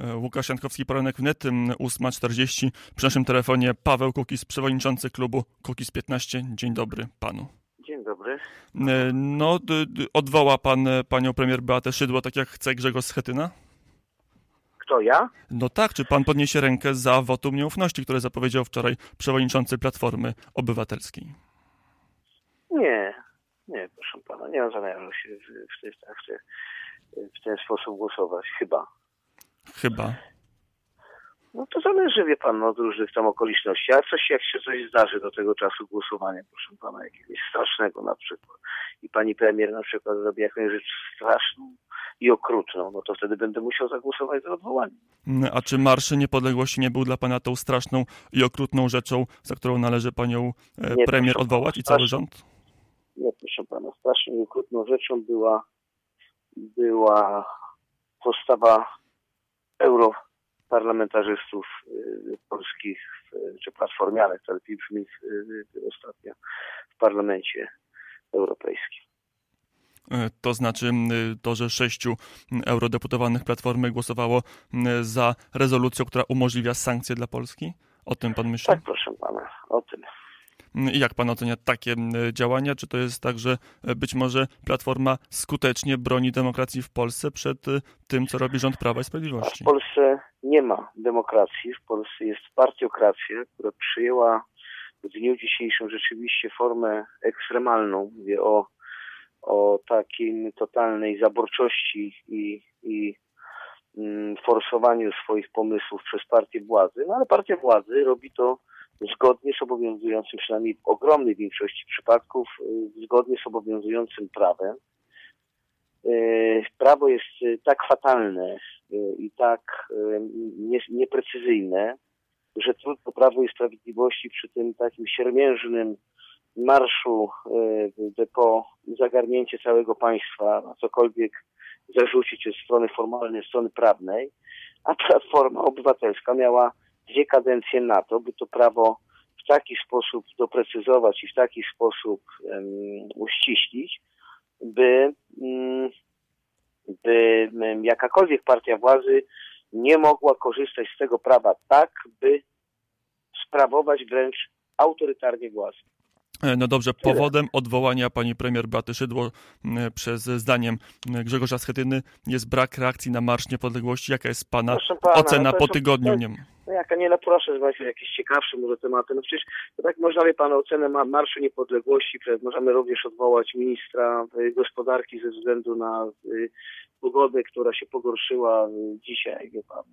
Łukasz Jankowski, Poranek Wnet, 8:40. Przy naszym telefonie Paweł Kukiz, przewodniczący klubu Kukiz 15. Dzień dobry panu. Dzień dobry. No, odwoła pan panią premier Beatę Szydło, tak jak chce Grzegorz Schetyna? Kto, ja? No tak, czy pan podniesie rękę za wotum nieufności, które zapowiedział wczoraj przewodniczący Platformy Obywatelskiej? Nie, proszę pana, nie mam zamiaru się w ten sposób głosować, chyba. Chyba. No to zależy, wie pan, od różnych tam okoliczności, ale jak się coś zdarzy do tego czasu głosowania, proszę pana, jakiegoś strasznego na przykład, i pani premier na przykład zrobi jakąś rzecz straszną i okrutną, no to wtedy będę musiał zagłosować za odwołaniem. A czy Marsz Niepodległości nie był dla pana tą straszną i okrutną rzeczą, za którą należy panią premier odwołać i cały rząd? Nie, proszę pana, straszną i okrutną rzeczą była postawa europarlamentarzystów polskich, czy platformianych, ale brzmi ostatnio w Parlamencie Europejskim. To znaczy to, że 6 eurodeputowanych Platformy głosowało za rezolucją, która umożliwia sankcje dla Polski? O tym pan myśli? Tak, proszę pana, o tym. I jak pan ocenia takie działania? Czy to jest tak, że być może Platforma skutecznie broni demokracji w Polsce przed tym, co robi rząd Prawa i Sprawiedliwości? W Polsce nie ma demokracji, w Polsce jest partiokracja, która przyjęła w dniu dzisiejszym rzeczywiście formę ekstremalną. Mówię o takiej totalnej zaborczości i forsowaniu swoich pomysłów przez partię władzy. No ale partia władzy robi to zgodnie z obowiązującym, przynajmniej w ogromnej większości przypadków, zgodnie z obowiązującym prawem. Prawo jest tak fatalne i tak nieprecyzyjne, że trudno Prawo i Sprawiedliwości przy tym takim siermiężnym marszu po zagarnięcie całego państwa, a cokolwiek zarzucić od strony formalnej, od strony prawnej, a Platforma Obywatelska miała 2 kadencje na to, by to prawo w taki sposób doprecyzować i w taki sposób uściślić, by jakakolwiek partia władzy nie mogła korzystać z tego prawa tak, by sprawować wręcz autorytarnie władzę. No dobrze, powodem odwołania pani premier Beaty Szydło przez zdaniem Grzegorza Schetyny jest brak reakcji na Marsz Niepodległości. Jaka jest pana ocena po tygodniu? Proszę znaleźć jakieś ciekawsze może tematy. No przecież to tak można, wie pan, ocenę Marszu Niepodległości, możemy również odwołać ministra gospodarki ze względu na pogodę, która się pogorszyła dzisiaj, wie pan.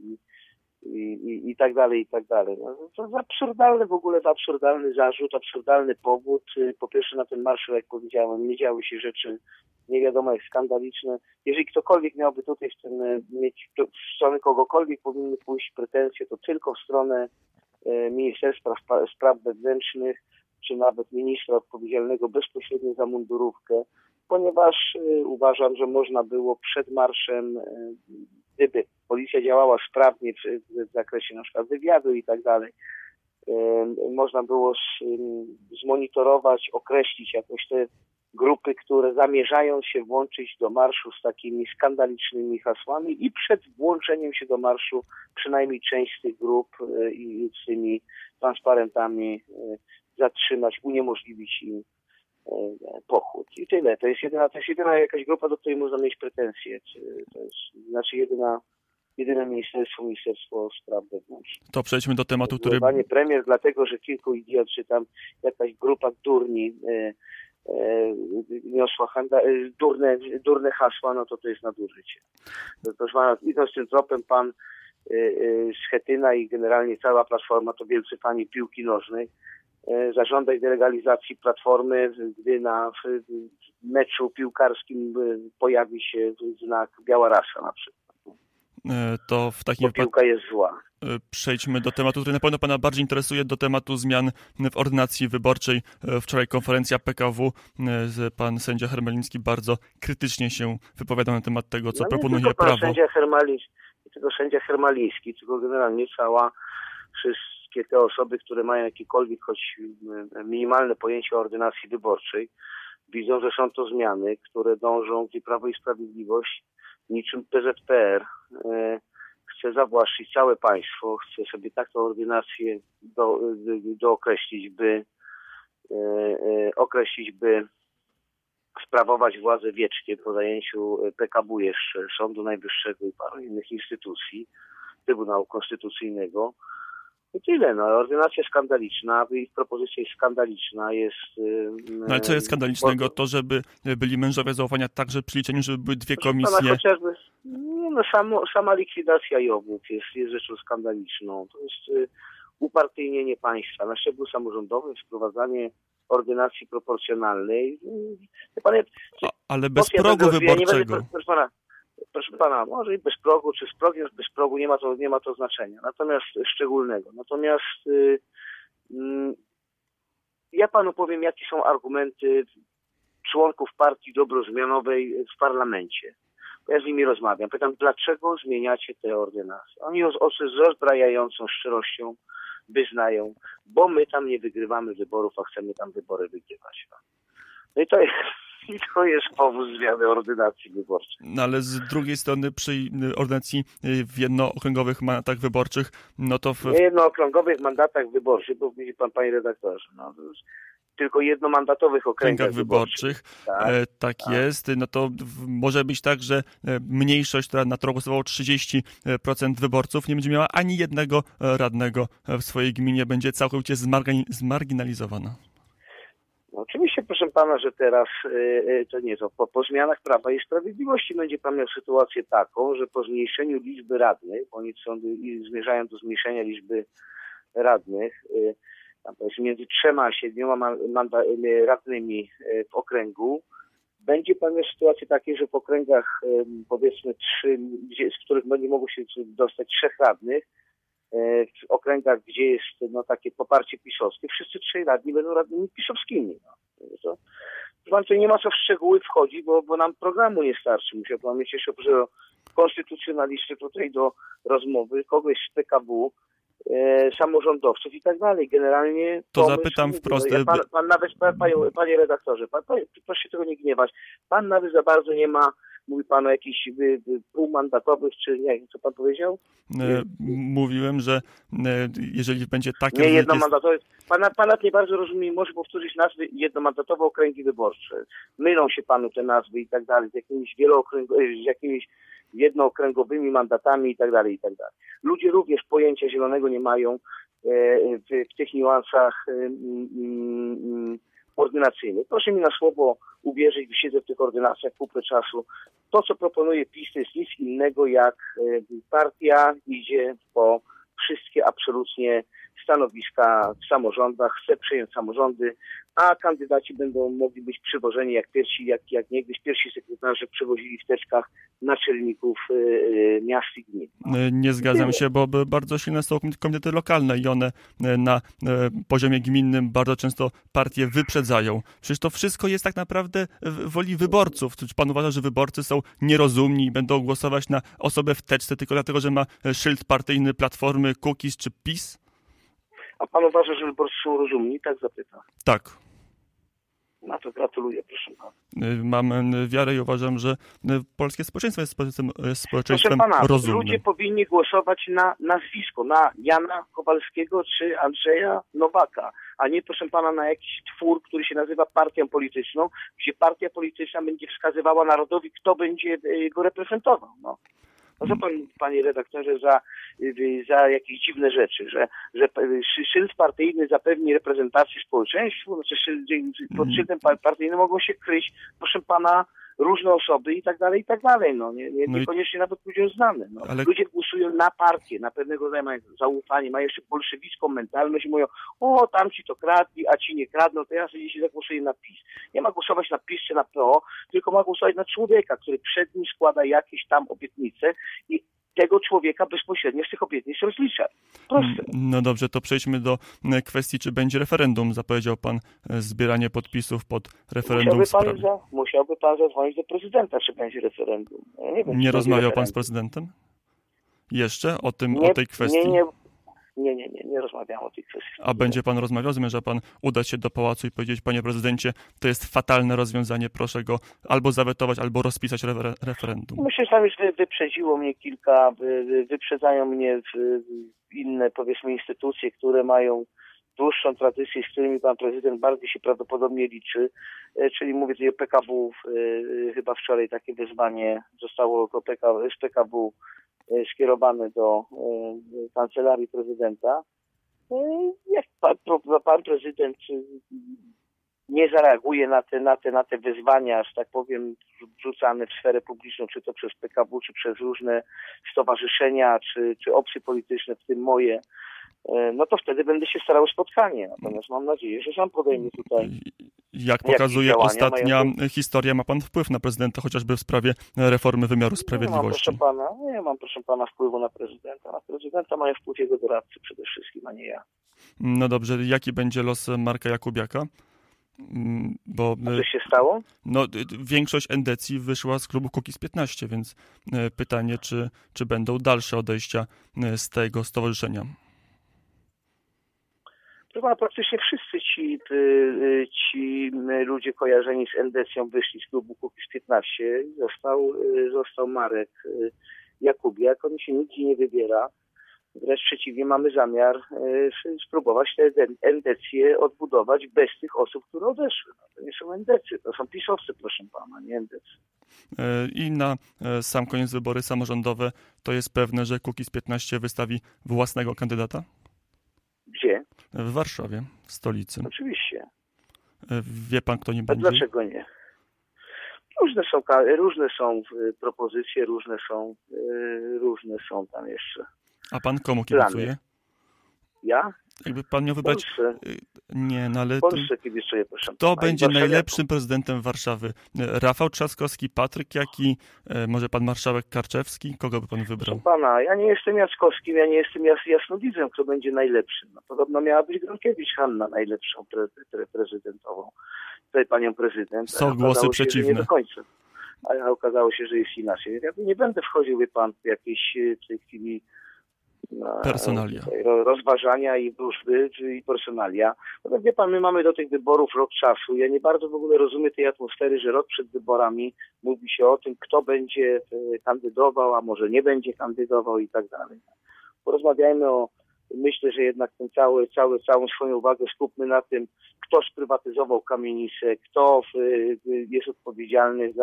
I tak dalej, i tak dalej. No, to jest absurdalny w ogóle, absurdalny zarzut, absurdalny powód. Po pierwsze na tym marszu, jak powiedziałem, nie działy się rzeczy nie wiadomo jak skandaliczne. Jeżeli ktokolwiek miałby tutaj mieć w stronę kogokolwiek powinny pójść pretensje, to tylko w stronę Ministerstwa Spraw Wewnętrznych, czy nawet ministra odpowiedzialnego bezpośrednio za mundurówkę, ponieważ uważam, że można było przed marszem, gdyby policja działała sprawnie w zakresie na przykład wywiadu i tak dalej, można było zmonitorować, określić jakoś te grupy, które zamierzają się włączyć do marszu z takimi skandalicznymi hasłami i przed włączeniem się do marszu przynajmniej część z tych grup i z tymi transparentami zatrzymać, uniemożliwić im pochód. I tyle. To jest jedyna jakaś grupa, do której można mieć pretensje. To jest jedyne Ministerstwo Spraw Wewnętrznych. To przejdźmy do tematu, który... Panie premier, dlatego, że kilku idiot, czy tam jakaś grupa durni niosła durne hasła, no to jest nadużycie. Proszę pana, idąc tym tropem, pan Schetyna i generalnie cała Platforma to wielcy fani piłki nożnej, zażądać delegalizacji Platformy, gdy na meczu piłkarskim pojawi się znak biała rasa na przykład. To w takim wypadku piłka jest zła. Przejdźmy do tematu, który na pewno pana bardziej interesuje, do tematu zmian w ordynacji wyborczej. Wczoraj konferencja PKW, pan sędzia Hermeliński bardzo krytycznie się wypowiadał na temat tego, co proponuje prawo. Nie tylko sędzia Hermeliński, tylko generalnie wszystkie te osoby, które mają jakiekolwiek choć minimalne pojęcie o ordynacji wyborczej, widzą, że są to zmiany, które dążą, gdzie Prawo i Sprawiedliwość niczym PZPR chce zawłaszczyć całe państwo, chce sobie taką ordynację dookreślić, by sprawować władzę wiecznie po zajęciu PKW jeszcze, Sądu Najwyższego i paru innych instytucji, Trybunału Konstytucyjnego. I tyle. No, ordynacja skandaliczna, ich propozycja jest skandaliczna. No ale co jest skandalicznego? To, żeby byli mężowie zaufania także przy liczeniu, żeby były dwie komisje. Chociażby, sama likwidacja JOW-ów jest rzeczą skandaliczną. To jest upartyjnienie państwa na szczeblu samorządowym, wprowadzanie ordynacji proporcjonalnej. Ale bez progu wyborczego. Proszę pana, może i bez progu, czy z progiem, bez progu, nie ma to znaczenia. Natomiast szczególnego. Ja panu powiem, jakie są argumenty członków partii dobrozmianowej w parlamencie. Ja z nimi rozmawiam. Pytam, dlaczego zmieniacie te ordynacje? Oni z rozbrajającą szczerością wyznają, bo my tam nie wygrywamy wyborów, a chcemy tam wybory wygrywać. No i to jest powód zmiany ordynacji wyborczej. No ale z drugiej strony przy ordynacji w jednookręgowych mandatach wyborczych, no to w jednookręgowych mandatach wyborczych, bo widzi pan, panie redaktorze, tylko jednomandatowych okręgach wyborczych. Tak jest. No to może być tak, że mniejszość, która na to głosowało 30% wyborców, nie będzie miała ani jednego radnego w swojej gminie, będzie całkowicie zmarginalizowana. No, oczywiście, proszę pana, że teraz po zmianach Prawa i Sprawiedliwości będzie pan miał sytuację taką, że po zmniejszeniu liczby radnych, bo oni zmierzają do zmniejszenia liczby radnych, tam powiedzmy między 3 a 7 radnymi w okręgu, będzie pan miał sytuację takiej, że w okręgach powiedzmy 3, z których będzie mogło się dostać 3 radnych, w okręgach, gdzie jest takie poparcie pisowskie, wszyscy 3 radni będą radnymi pisowskimi. To nie ma co w szczegóły wchodzić, bo nam programu nie starczy. Musiał pan mieć jeszcze konstytucjonalisty tutaj do rozmowy, kogoś z PKW, samorządowców i tak dalej. Generalnie to zapytam wprost. Pan nawet, panie redaktorze, proszę się tego nie gniewać. Pan nawet za bardzo nie ma, mówi pan o jakichś półmandatowych, czy nie, co pan powiedział? Mówiłem, że jeżeli będzie takie... Nie jednomandatowy. Pan nie bardzo rozumie, może powtórzyć nazwy jednomandatowe okręgi wyborcze. Mylą się panu te nazwy i tak dalej, z jakimiś jednookręgowymi mandatami i tak dalej, i tak dalej. Ludzie również pojęcia zielonego nie mają w tych niuansach ordynacyjnych. Proszę mi na słowo uwierzyć, gdy siedzę w tych ordynacjach kupę czasu. To, co proponuje PiS, to jest nic innego, jak partia idzie po wszystkie absolutnie stanowiska w samorządach, chce przejąć samorządy, a kandydaci będą mogli być przywożeni jak niegdyś pierwsi sekretarze przywozili w teczkach naczelników miast i gmin. Nie zgadzam się, bo bardzo silne są komitety lokalne i one na poziomie gminnym bardzo często partie wyprzedzają. Przecież to wszystko jest tak naprawdę w woli wyborców. Czy pan uważa, że wyborcy są nierozumni i będą głosować na osobę w teczce tylko dlatego, że ma szyld partyjny Platformy, Kukiz czy PiS? A pan uważa, że wyborcy są rozumni? Tak zapytam. Tak. No to gratuluję, proszę pana. Mam wiarę i uważam, że polskie społeczeństwo jest społeczeństwem rozumnym. Ludzie powinni głosować na nazwisko, na Jana Kowalskiego czy Andrzeja Nowaka, a nie, proszę pana, na jakiś twór, który się nazywa partią polityczną, gdzie partia polityczna będzie wskazywała narodowi, kto będzie go reprezentował. No co pan, panie redaktorze, za jakieś dziwne rzeczy, że szyld partyjny zapewni reprezentację społeczeństwu, pod szyldem partyjnym mogą się kryć, proszę pana, różne osoby i tak dalej. Niekoniecznie nawet ludziom znane. Ale... Ludzie głosują na partię, na pewnego rodzaju mają zaufanie, mają jeszcze bolszewicką mentalność i mówią, tamci to kradli, a ci nie kradną, to ja sobie dzisiaj zagłosuję na PiS. Nie ma głosować na PiS czy na PO, tylko ma głosować na człowieka, który przed nim składa jakieś tam obietnice i tego człowieka bezpośrednio z tych obietnic rozlicza. Proste. No dobrze, to przejdźmy do kwestii, czy będzie referendum. Zapowiedział pan zbieranie podpisów pod referendum. Musiałby pan zadzwonić do prezydenta, czy będzie referendum. Ja nie wiem, nie rozmawiał pan z prezydentem? Jeszcze o tej kwestii? Nie rozmawiamy o tych kwestiach. A będzie pan rozmawiał? Zamierza pan udać się do pałacu i powiedzieć: panie prezydencie, to jest fatalne rozwiązanie, proszę go albo zawetować, albo rozpisać referendum? Myślę, że tam już wyprzedziło mnie wyprzedzają mnie inne, powiedzmy, instytucje, które mają dłuższą tradycję, z którymi pan prezydent bardziej się prawdopodobnie liczy, czyli mówię tutaj o PKW. Chyba wczoraj takie wezwanie zostało z PKW skierowane do kancelarii prezydenta. Jak pan prezydent nie zareaguje na te wyzwania, że tak powiem, wrzucane w sferę publiczną, czy to przez PKW, czy przez różne stowarzyszenia, czy opcje polityczne, w tym moje, no to wtedy będę się starał o spotkanie. Natomiast mam nadzieję, że sam podejmie tutaj. Jak pokazuje ostatnia historia, ma pan wpływ na prezydenta, chociażby w sprawie reformy wymiaru sprawiedliwości? Nie mam, proszę pana, wpływu na prezydenta. Na prezydenta mają wpływ jego doradcy przede wszystkim, a nie ja. No dobrze, jaki będzie los Marka Jakubiaka? Co się stało? No, większość endecji wyszła z klubu Kukiz15, więc pytanie, czy będą dalsze odejścia z tego stowarzyszenia? Chyba praktycznie wszyscy ci ludzie kojarzeni z endecją wyszli z klubu Kukiz15. Został Marek Jakubiak. On się nigdzie nie wybiera. Wręcz przeciwnie, mamy zamiar spróbować te endecje odbudować bez tych osób, które odeszły. No, to nie są endecje, to są pisowcy, proszę pana, nie endecy. I na sam koniec wybory samorządowe to jest pewne, że Kukiz15 wystawi własnego kandydata? Gdzie? W Warszawie, w stolicy. Oczywiście. Wie pan, kto nie będzie? Dlaczego nie? Różne są propozycje, różne są tam jeszcze. A pan komu kibicuje? Ja? Jakby pan miał wybrać... Polsce. Nie, no ale... Polsce kibicuję, proszę. Kto będzie najlepszym prezydentem Warszawy? Rafał Trzaskowski, Patryk Jaki, może pan marszałek Karczewski? Kogo by pan wybrał? Proszę pana, ja nie jestem Jackowskim, ja nie jestem jasnowidzem, kto będzie najlepszym. No, podobno miała być Gronkiewicz Hanna najlepszą prezydentową. Tutaj panią prezydent. Są głosy przeciwne. Nie do końca. A okazało się, że jest inaczej. Ja nie będę wchodził, wie pan, w jakieś w tej chwili personalia. Rozważania i wróżby, czyli personalia. No, wie pan, my mamy do tych wyborów rok czasu. Ja nie bardzo w ogóle rozumiem tej atmosfery, że rok przed wyborami mówi się o tym, kto będzie kandydował, a może nie będzie kandydował i tak dalej. Porozmawiajmy myślę, że jednak całą swoją uwagę skupmy na tym, kto sprywatyzował kamienicę, kto jest odpowiedzialny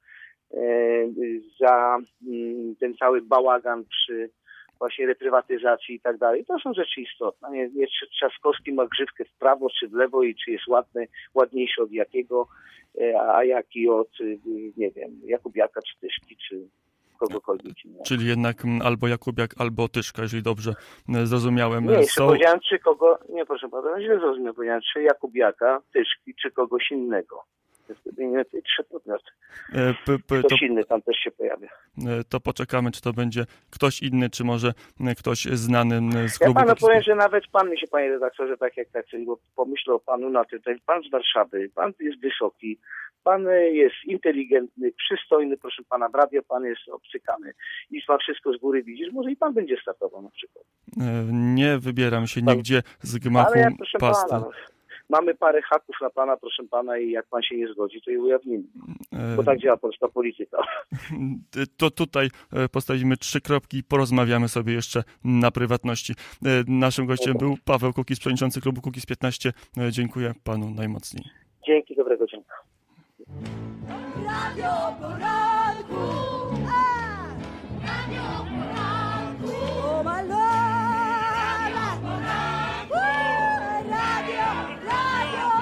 za ten cały bałagan przy właśnie reprywatyzacji i tak dalej. To są rzeczy istotne. Nie czy Trzaskowski ma grzywkę w prawo czy w lewo i czy jest ładniejszy od jakiego, a jaki od, nie wiem, Jakubiaka czy Tyszki, czy kogokolwiek innego. Czyli jednak albo Jakubiak, albo Tyszka, jeżeli dobrze zrozumiałem. Nie, powiedziałem czy kogo, nie proszę pana, źle zrozumiałem, powiedziałem czy Jakubiaka, Tyszki, czy kogoś innego. Wymieniłem te trzy podmioty. Ktoś inny tam też się pojawia. To poczekamy, czy to będzie ktoś inny, czy może ktoś znany z klubu. Ja panu powiem, że nawet pan mi się, panie redaktorze, tak jak tak, bo pomyślę o panu na tym, pan z Warszawy, pan jest wysoki, pan jest inteligentny, przystojny, proszę pana, w radio pan jest obcykany i pan wszystko z góry widzisz, może i pan będzie startował na przykład. Nie wybieram się nigdzie z gmachu pasty. Pana, mamy parę haków na pana, proszę pana, i jak pan się nie zgodzi, to je ujawnimy. Bo tak działa polska polityka. To tutaj postawimy 3 kropki i porozmawiamy sobie jeszcze na prywatności. Naszym gościem był Paweł Kukiz, przewodniczący klubu Kukiz15. Dziękuję panu najmocniej. Dzięki, dobrego dnia. Radio poranku, radio poranku, o my love, radio poranku, radio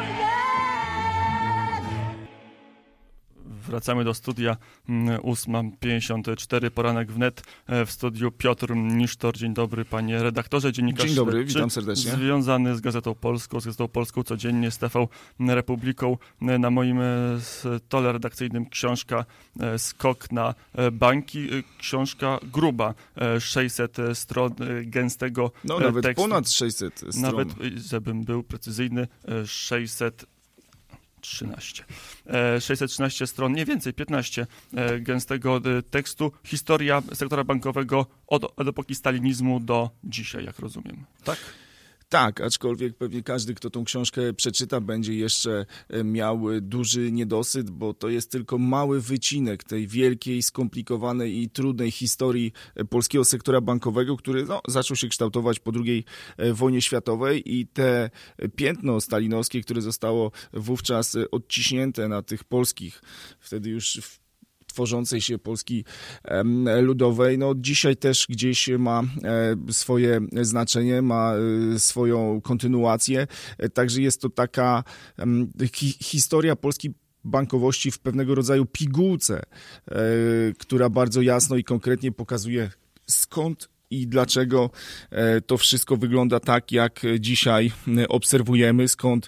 jest. Wracamy do studia 8:54, poranek wnet. W studiu Piotr Nisztor. Dzień dobry, panie redaktorze, dziennikarz. Dzień dobry, witam serdecznie. Związany z Gazetą Polską codziennie, z TV Republiką. Na moim stole redakcyjnym książka Skok na bańki. Książka gruba, 600 stron gęstego no, nawet tekstu. Ponad 600 stron. Nawet, żebym był precyzyjny, 613 stron, nie więcej, 15 gęstego tekstu. Historia sektora bankowego od epoki stalinizmu do dzisiaj, jak rozumiem. Tak? Tak, aczkolwiek pewnie każdy, kto tą książkę przeczyta, będzie jeszcze miał duży niedosyt, bo to jest tylko mały wycinek tej wielkiej, skomplikowanej i trudnej historii polskiego sektora bankowego, który zaczął się kształtować po II wojnie światowej i te piętno stalinowskie, które zostało wówczas odciśnięte na tych polskich, wtedy już tworzącej się Polski Ludowej, dzisiaj też gdzieś ma swoje znaczenie, ma swoją kontynuację, także jest to taka historia Polski bankowości w pewnego rodzaju pigułce, która bardzo jasno i konkretnie pokazuje, skąd i dlaczego to wszystko wygląda tak, jak dzisiaj obserwujemy, skąd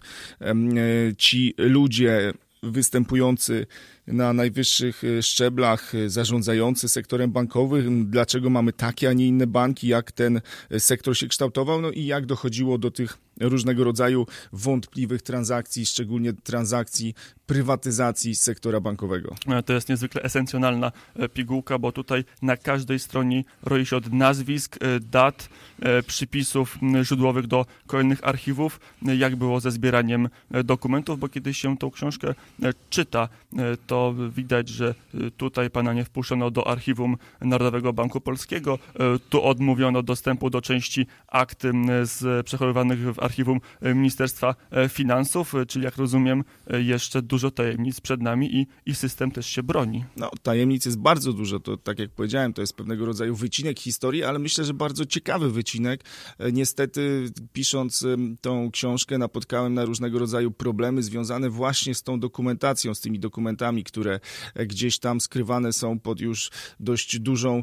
ci ludzie występujący na najwyższych szczeblach, zarządzający sektorem bankowym, dlaczego mamy takie, a nie inne banki, jak ten sektor się kształtował, i jak dochodziło do tych różnego rodzaju wątpliwych transakcji, szczególnie transakcji prywatyzacji sektora bankowego. To jest niezwykle esencjonalna pigułka, bo tutaj na każdej stronie roi się od nazwisk, dat, przypisów źródłowych do kolejnych archiwów, jak było ze zbieraniem dokumentów, bo kiedy się tą książkę czyta, to widać, że tutaj pana nie wpuszczono do archiwum Narodowego Banku Polskiego, tu odmówiono dostępu do części akt przechowywanych w archiwum Ministerstwa Finansów, czyli jak rozumiem jeszcze dużo tajemnic przed nami i system też się broni. Tajemnic jest bardzo dużo, to tak jak powiedziałem, to jest pewnego rodzaju wycinek historii, ale myślę, że bardzo ciekawy wycinek. Niestety pisząc tą książkę napotkałem na różnego rodzaju problemy związane właśnie z tą dokumentacją, z tymi dokumentami, które gdzieś tam skrywane są pod już dość dużą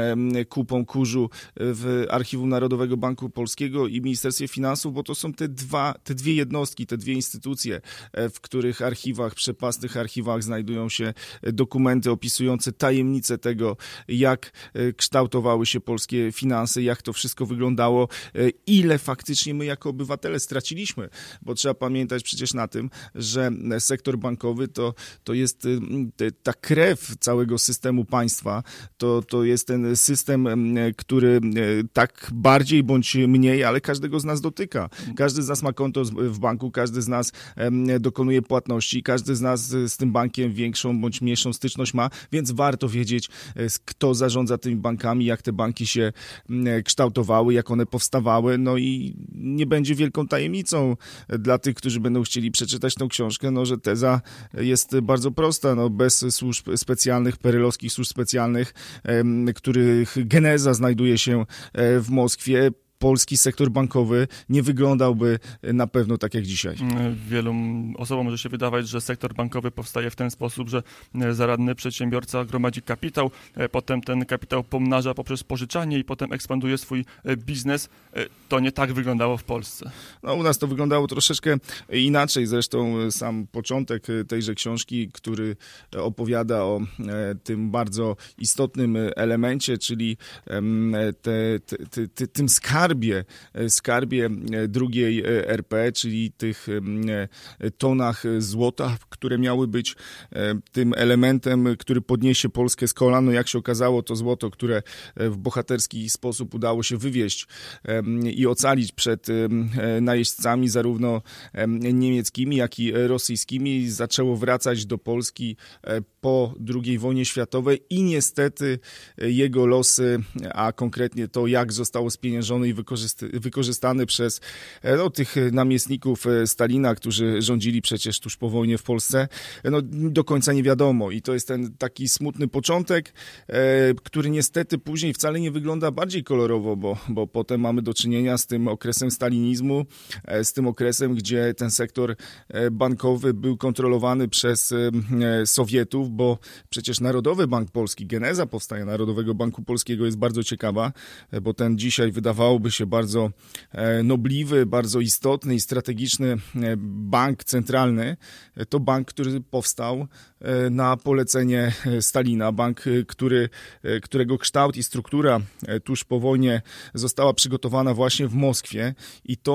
kupą kurzu w Archiwum Narodowego Banku Polskiego i Ministerstwie Finansów, bo to są te dwie jednostki, te dwie instytucje, w których archiwach, przepastnych archiwach znajdują się dokumenty opisujące tajemnice tego, jak kształtowały się polskie finanse, jak to wszystko wyglądało, ile faktycznie my jako obywatele straciliśmy, bo trzeba pamiętać przecież na tym, że sektor bankowy to jest ta krew całego systemu państwa, to jest ten system, który tak bardziej bądź mniej, ale każdego z nas dotyka. Każdy z nas ma konto w banku, każdy z nas dokonuje płatności, każdy z nas z tym bankiem większą bądź mniejszą styczność ma, więc warto wiedzieć, kto zarządza tymi bankami, jak te banki się kształtowały, jak one powstawały, i nie będzie wielką tajemnicą dla tych, którzy będą chcieli przeczytać tą książkę, że teza jest bardzo prosta, bez służb specjalnych, perelowskich służb specjalnych, których geneza znajduje się w Moskwie, polski sektor bankowy nie wyglądałby na pewno tak jak dzisiaj. Wielu osobom może się wydawać, że sektor bankowy powstaje w ten sposób, że zaradny przedsiębiorca gromadzi kapitał, potem ten kapitał pomnaża poprzez pożyczanie i potem ekspanduje swój biznes. To nie tak wyglądało w Polsce. U nas to wyglądało troszeczkę inaczej. Zresztą sam początek tejże książki, który opowiada o tym bardzo istotnym elemencie, czyli tym skarbie drugiej RP, czyli tych tonach złota, które miały być tym elementem, który podniesie Polskę z kolan. Jak się okazało, to złoto, które w bohaterski sposób udało się wywieźć i ocalić przed najeźdźcami zarówno niemieckimi, jak i rosyjskimi, zaczęło wracać do Polski po II wojnie światowej i niestety jego losy, a konkretnie to, jak zostało spieniężone i wykorzystany przez tych namiestników Stalina, którzy rządzili przecież tuż po wojnie w Polsce, do końca nie wiadomo. I to jest ten taki smutny początek, który niestety później wcale nie wygląda bardziej kolorowo, bo potem mamy do czynienia z tym okresem stalinizmu, z tym okresem, gdzie ten sektor bankowy był kontrolowany przez Sowietów, bo przecież Narodowy Bank Polski, geneza powstania Narodowego Banku Polskiego jest bardzo ciekawa, bo ten dzisiaj wydawałoby się bardzo nobliwy, bardzo istotny i strategiczny bank centralny, to bank, który powstał na polecenie Stalina, bank, którego kształt i struktura tuż po wojnie została przygotowana właśnie w Moskwie i to,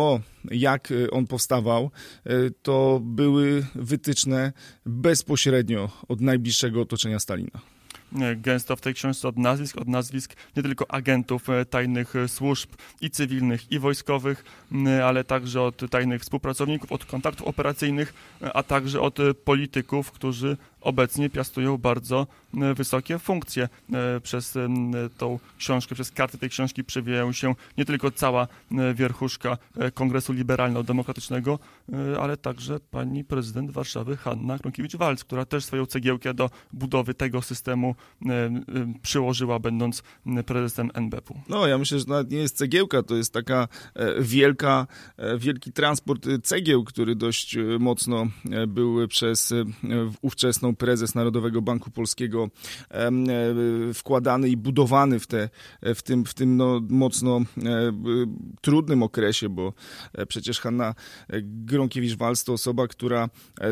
jak on powstawał, to były wytyczne bezpośrednio od najbliższego otoczenia Stalina. Gęsto w tej książce od nazwisk nie tylko agentów tajnych służb i cywilnych, i wojskowych, ale także od tajnych współpracowników, od kontaktów operacyjnych, a także od polityków, którzy obecnie piastują bardzo wysokie funkcje. Przez tą książkę, przez karty tej książki przewijają się nie tylko cała wierchuszka Kongresu Liberalno-Demokratycznego, ale także pani prezydent Warszawy Hanna Gronkiewicz-Waltz, która też swoją cegiełkę do budowy tego systemu przyłożyła, będąc prezesem NBP-u. No, ja myślę, że nawet nie jest cegiełka, to jest taka wielki transport cegieł, który dość mocno był przez ówczesną prezes Narodowego Banku Polskiego wkładany i budowany w tym mocno trudnym okresie, bo przecież Hanna Gronkiewicz-Waltz to osoba, która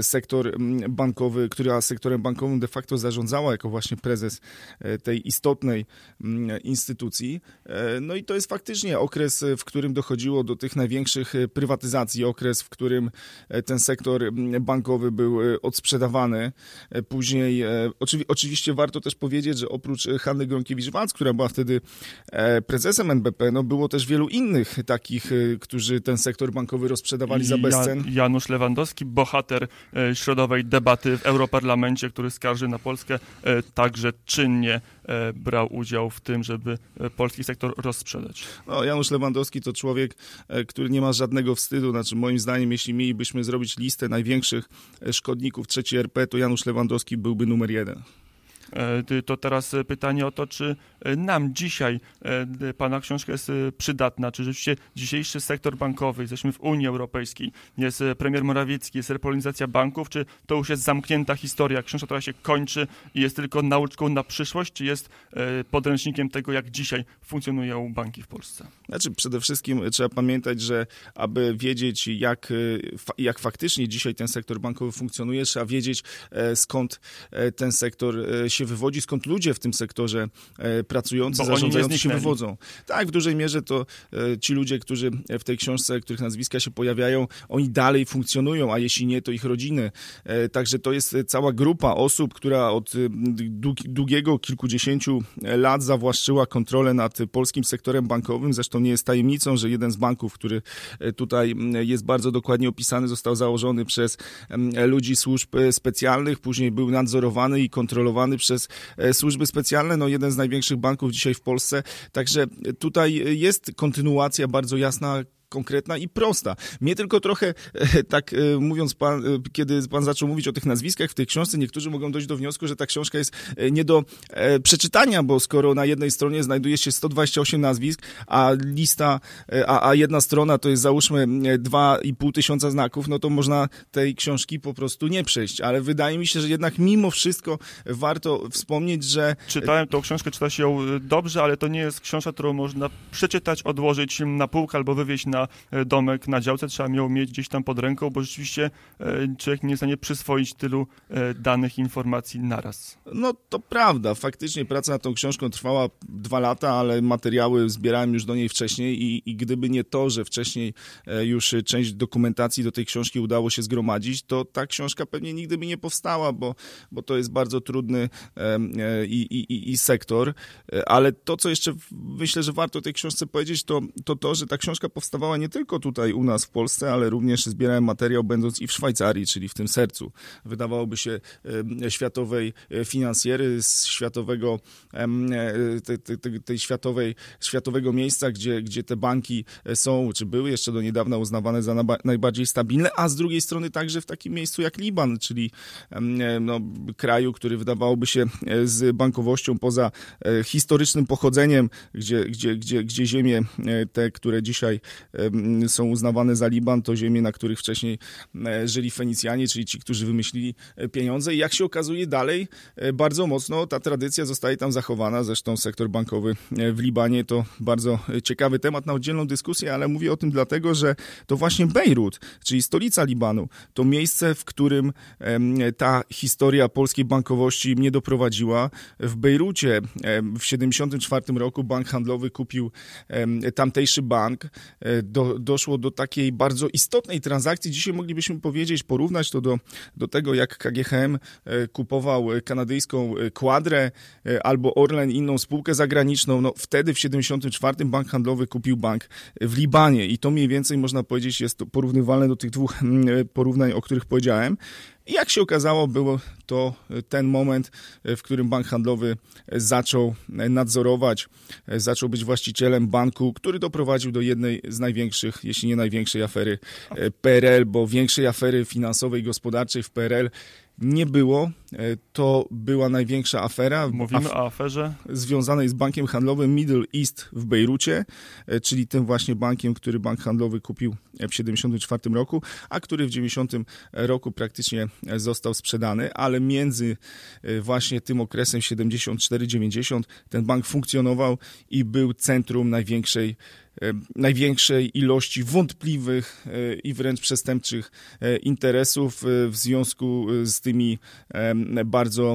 sektorem bankowym de facto zarządzała jako właśnie prezes tej istotnej instytucji. No i to jest faktycznie okres, w którym dochodziło do tych największych prywatyzacji, okres, w którym ten sektor bankowy był odsprzedawany. Później, oczywiście warto też powiedzieć, że oprócz Hanny Gronkiewicz-Waltz, która była wtedy prezesem NBP, no było też wielu innych takich, którzy ten sektor bankowy rozprzedawali za bezcen. Janusz Lewandowski, bohater środowej debaty w Europarlamencie, który skarży na Polskę, także czynnie brał udział w tym, żeby polski sektor rozsprzedać. No, Janusz Lewandowski to człowiek, który nie ma żadnego wstydu. Znaczy, moim zdaniem, jeśli mielibyśmy zrobić listę największych szkodników III RP, to Janusz Lewandowski byłby numer 1. To teraz pytanie o to, czy nam dzisiaj pana książka jest przydatna, czy rzeczywiście dzisiejszy sektor bankowy, jesteśmy w Unii Europejskiej, jest premier Morawiecki, jest repolonizacja banków, czy to już jest zamknięta historia, książka, która się kończy i jest tylko nauczką na przyszłość, czy jest podręcznikiem tego, jak dzisiaj funkcjonują banki w Polsce? Znaczy, przede wszystkim trzeba pamiętać, że aby wiedzieć, jak faktycznie dzisiaj ten sektor bankowy funkcjonuje, trzeba wiedzieć, skąd ten sektor się wywodzi, skąd ludzie w tym sektorze pracujący, zarządzający się wywodzą. Tak, w dużej mierze to ci ludzie, którzy w tej książce, których nazwiska się pojawiają, oni dalej funkcjonują, a jeśli nie, to ich rodziny. Także to jest cała grupa osób, która od długiego kilkudziesięciu lat zawłaszczyła kontrolę nad polskim sektorem bankowym. Zresztą nie jest tajemnicą, że jeden z banków, który tutaj jest bardzo dokładnie opisany, został założony przez ludzi służb specjalnych, później był nadzorowany i kontrolowany przez służby specjalne, no jeden z największych banków dzisiaj w Polsce. Także tutaj jest kontynuacja bardzo jasna, konkretna i prosta. Mnie tylko trochę, tak mówiąc, kiedy pan zaczął mówić o tych nazwiskach w tej książce, niektórzy mogą dojść do wniosku, że ta książka jest nie do przeczytania, bo skoro na jednej stronie znajduje się 128 nazwisk, a jedna strona to jest załóżmy 2,5 tysiąca znaków, no to można tej książki po prostu nie przejść. Ale wydaje mi się, że jednak mimo wszystko warto wspomnieć, że... Czytałem tą książkę, czyta się ją dobrze, ale to nie jest książka, którą można przeczytać, odłożyć na półkę albo wywieźć na domek na działce, trzeba ją mieć gdzieś tam pod ręką, bo rzeczywiście człowiek nie jest w stanie przyswoić tylu danych, informacji naraz. No to prawda, faktycznie praca nad tą książką trwała 2 lata, ale materiały zbierałem już do niej wcześniej i gdyby nie to, że wcześniej już część dokumentacji do tej książki udało się zgromadzić, to ta książka pewnie nigdy by nie powstała, bo to jest bardzo trudny i sektor, ale to, co jeszcze myślę, że warto o tej książce powiedzieć, to, że ta książka powstawała nie tylko tutaj u nas w Polsce, ale również zbierałem materiał będąc i w Szwajcarii, czyli w tym sercu, wydawałoby się, światowej finansjery, z światowego tej światowego miejsca, gdzie te banki są, czy były jeszcze do niedawna uznawane za najbardziej stabilne, a z drugiej strony także w takim miejscu jak Liban, czyli kraju, który wydawałoby się z bankowością poza historycznym pochodzeniem, gdzie ziemie te, które dzisiaj są uznawane za Liban, to ziemie, na których wcześniej żyli Fenicjanie, czyli ci, którzy wymyślili pieniądze. I jak się okazuje dalej, bardzo mocno ta tradycja zostaje tam zachowana. Zresztą sektor bankowy w Libanie to bardzo ciekawy temat na oddzielną dyskusję, ale mówię o tym dlatego, że to właśnie Bejrut, czyli stolica Libanu, to miejsce, w którym ta historia polskiej bankowości mnie doprowadziła. W Bejrucie w 1974 roku bank handlowy kupił tamtejszy bank. doszło do takiej bardzo istotnej transakcji. Dzisiaj moglibyśmy powiedzieć, porównać to do tego, jak KGHM kupował kanadyjską Quadrę albo Orlen, inną spółkę zagraniczną. No, wtedy w 1974 bank handlowy kupił bank w Libanie i to mniej więcej można powiedzieć jest to porównywalne do tych dwóch porównań, o których powiedziałem. I jak się okazało, było to ten moment, w którym bank handlowy zaczął nadzorować, zaczął być właścicielem banku, który doprowadził do jednej z największych, jeśli nie największej afery PRL, bo większej afery finansowej i gospodarczej w PRL nie było. To była największa afera. Mówimy o aferze Związanej z bankiem handlowym Middle East w Bejrucie, czyli tym właśnie bankiem, który bank handlowy kupił w 1974 roku, a który w 1990 roku praktycznie został sprzedany, ale między właśnie tym okresem 74-90 ten bank funkcjonował i był centrum największej ilości wątpliwych i wręcz przestępczych interesów w związku z tymi bardzo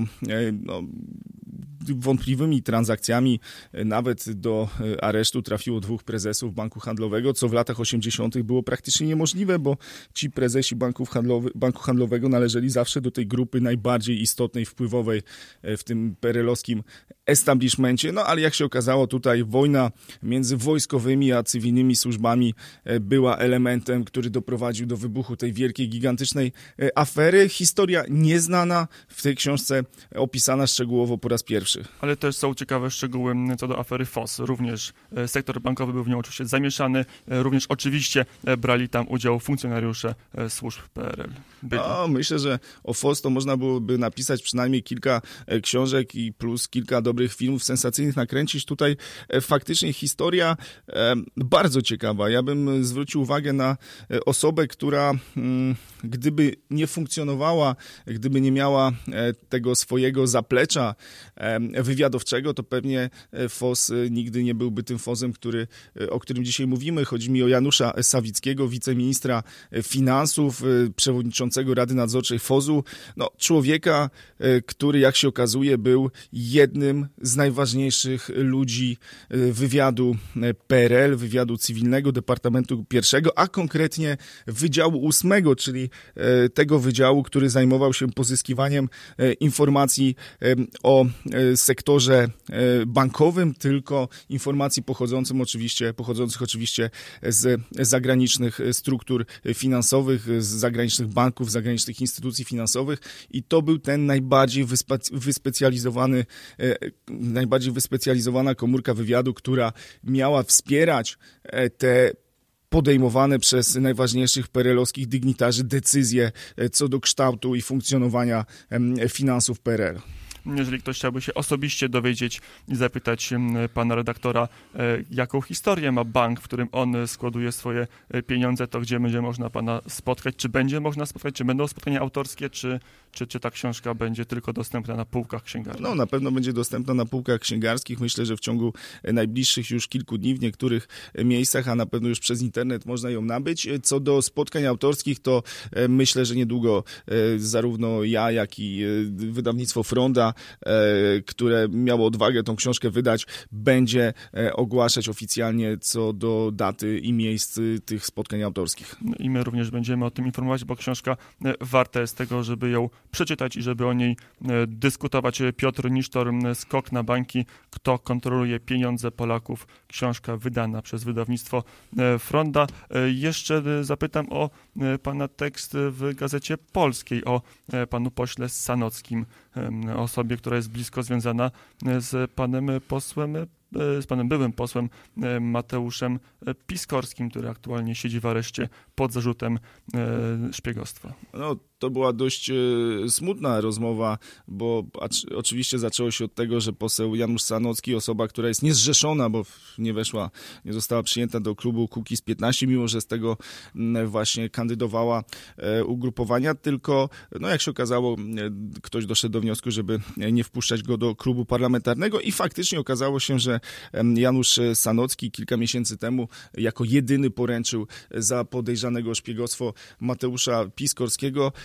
wątpliwymi transakcjami. Nawet do aresztu trafiło 2 prezesów banku handlowego, co w latach 80. było praktycznie niemożliwe, bo ci prezesi banku handlowego należeli zawsze do tej grupy najbardziej istotnej, wpływowej w tym perelowskim establishmencie. No ale jak się okazało, tutaj wojna między wojskowymi a cywilnymi służbami była elementem, który doprowadził do wybuchu tej wielkiej, gigantycznej afery. Historia nieznana, w tej książce opisana szczegółowo po raz pierwszy. Ale też są ciekawe szczegóły co do afery FOS. Również sektor bankowy był w nią oczywiście zamieszany. Również oczywiście brali tam udział funkcjonariusze służb PRL. Myślę, że o FOS to można byłoby napisać przynajmniej kilka książek i plus kilka dobrych filmów sensacyjnych nakręcić. Tutaj faktycznie historia bardzo ciekawa. Ja bym zwrócił uwagę na osobę, która gdyby nie funkcjonowała, gdyby nie miała tego swojego zaplecza wywiadowczego, to pewnie FOS nigdy nie byłby tym FOS-em, o którym dzisiaj mówimy. Chodzi mi o Janusza Sawickiego, wiceministra finansów, przewodniczącego Rady Nadzorczej FOS-u. No, człowieka, który jak się okazuje był jednym z najważniejszych ludzi wywiadu PRL, wywiadu cywilnego, Departamentu I, a konkretnie Wydziału 8, czyli tego wydziału, który zajmował się pozyskiwaniem informacji o sektorze bankowym, tylko informacji pochodzących oczywiście z zagranicznych struktur finansowych, z zagranicznych banków, zagranicznych instytucji finansowych i to był ten najbardziej wyspecjalizowana komórka wywiadu, która miała wspierać te podejmowane przez najważniejszych PRL-owskich dygnitarzy decyzje co do kształtu i funkcjonowania finansów PRL. Jeżeli ktoś chciałby się osobiście dowiedzieć i zapytać pana redaktora, jaką historię ma bank, w którym on składuje swoje pieniądze, to gdzie będzie można pana spotkać? Czy będzie można spotkać? Czy będą spotkania autorskie? Czy ta książka będzie tylko dostępna na półkach księgarskich? No, na pewno będzie dostępna na półkach księgarskich. Myślę, że w ciągu najbliższych już kilku dni w niektórych miejscach, a na pewno już przez internet można ją nabyć. Co do spotkań autorskich, to myślę, że niedługo zarówno ja, jak i wydawnictwo Fronda, które miało odwagę tą książkę wydać, będzie ogłaszać oficjalnie co do daty i miejsc tych spotkań autorskich. I my również będziemy o tym informować, bo książka warta jest tego, żeby ją przeczytać i żeby o niej dyskutować. Piotr Nisztor, Skok na banki. Kto kontroluje pieniądze Polaków? Książka wydana przez wydawnictwo Fronda. Jeszcze zapytam o pana tekst w Gazecie Polskiej, o panu pośle Sanockim, osobie, która jest blisko związana z panem byłym posłem Mateuszem Piskorskim, który aktualnie siedzi w areszcie pod zarzutem szpiegostwa. No, to była dość smutna rozmowa, bo oczywiście zaczęło się od tego, że poseł Janusz Sanocki, osoba, która jest niezrzeszona, bo nie została przyjęta do klubu Kukiz15, mimo że z tego właśnie kandydowała ugrupowania, tylko, no jak się okazało, ktoś doszedł do wniosku, żeby nie wpuszczać go do klubu parlamentarnego i faktycznie okazało się, że Janusz Sanocki kilka miesięcy temu jako jedyny poręczył za podejrzanego o szpiegostwo Mateusza Piskorskiego.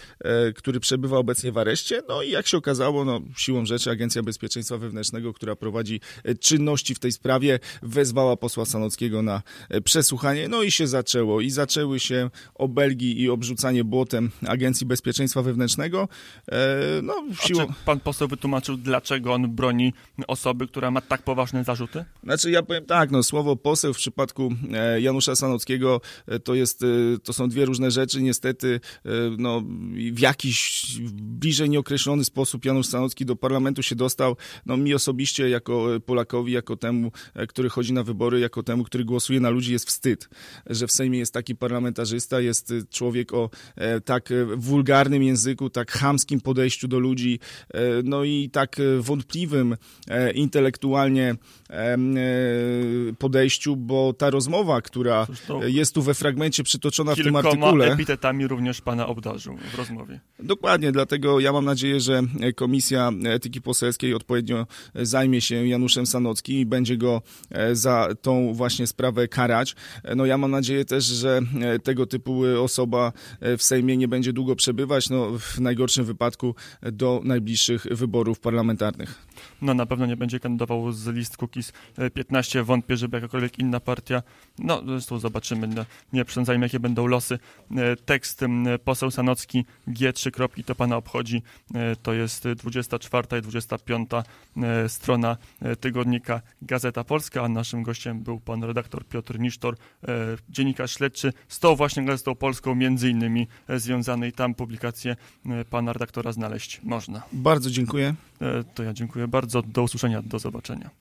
który przebywa obecnie w areszcie. No i jak się okazało, no, siłą rzeczy Agencja Bezpieczeństwa Wewnętrznego, która prowadzi czynności w tej sprawie, wezwała posła Sanockiego na przesłuchanie. No i się zaczęło. I zaczęły się obelgi i obrzucanie błotem Agencji Bezpieczeństwa Wewnętrznego. No, Czy pan poseł wytłumaczył, dlaczego on broni osoby, która ma tak poważne zarzuty? Znaczy ja powiem tak, no słowo poseł w przypadku Janusza Sanockiego to są dwie różne rzeczy. Niestety no, w jakiś bliżej nieokreślony sposób Janusz Sanocki do parlamentu się dostał. No mi osobiście jako Polakowi, jako temu, który chodzi na wybory, jako temu, który głosuje na ludzi, jest wstyd, że w Sejmie jest taki parlamentarzysta, jest człowiek o tak wulgarnym języku, tak chamskim podejściu do ludzi, no i tak wątpliwym intelektualnie podejściu, bo ta rozmowa, która jest tu we fragmencie przytoczona w tym artykule... Kilkoma epitetami również pana obdarzył w rozmowie. Dokładnie, dlatego ja mam nadzieję, że Komisja Etyki Poselskiej odpowiednio zajmie się Januszem Sanockim i będzie go za tą właśnie sprawę karać. No ja mam nadzieję też, że tego typu osoba w Sejmie nie będzie długo przebywać, no w najgorszym wypadku do najbliższych wyborów parlamentarnych. No na pewno nie będzie kandydował z list Kukiz 15. Wątpię, żeby jakakolwiek inna partia. No zresztą zobaczymy. Nie przesądzajmy, jakie będą losy. Tekst poseł Sanocki, G3 kropki, to pana obchodzi. To jest 24. i 25. strona tygodnika Gazeta Polska, a naszym gościem był pan redaktor Piotr Nisztor, dziennikarz śledczy z tą właśnie Gazetą Polską, między innymi związany, i tam publikację pana redaktora znaleźć można. Bardzo dziękuję. To ja dziękuję bardzo. Do usłyszenia, do zobaczenia.